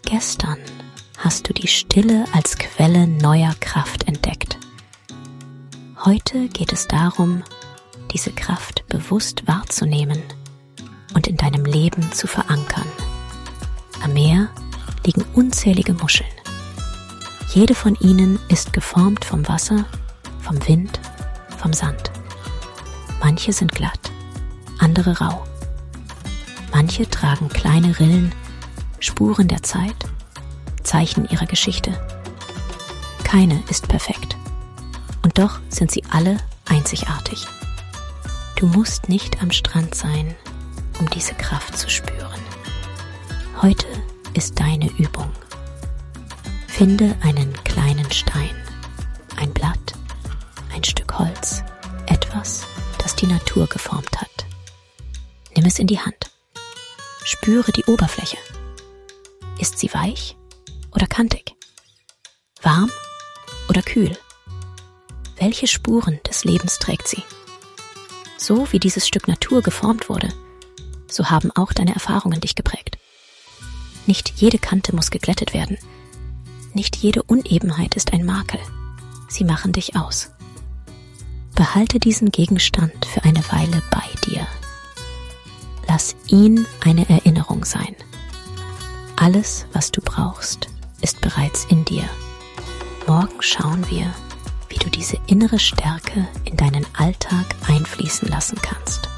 Gestern hast du die Stille als Quelle neuer Kraft entdeckt. Heute geht es darum, diese Kraft bewusst wahrzunehmen und in deinem Leben zu verankern. Am Meer liegen unzählige Muscheln. Jede von ihnen ist geformt vom Wasser, vom Wind, vom Sand. Manche sind glatt, andere rau. Manche tragen kleine Rillen, Spuren der Zeit, Zeichen ihrer Geschichte. Keine ist perfekt. Und doch sind sie alle einzigartig. Du musst nicht am Strand sein, um diese Kraft zu spüren. Heute ist deine Übung. Finde einen kleinen Stein, ein Blatt, ein Stück Holz, etwas, das die Natur geformt hat. Nimm es in die Hand. Spüre die Oberfläche. Ist sie weich oder kantig? Warm oder kühl? Welche Spuren des Lebens trägt sie? So wie dieses Stück Natur geformt wurde, so haben auch deine Erfahrungen dich geprägt. Nicht jede Kante muss geglättet werden. Nicht jede Unebenheit ist ein Makel. Sie machen dich aus. Behalte diesen Gegenstand für eine Weile bei dir. Lass ihn eine Erinnerung sein. Alles, was du brauchst, ist bereits in dir. Morgen schauen wir, wie du diese innere Stärke in deinen Alltag einfließen lassen kannst.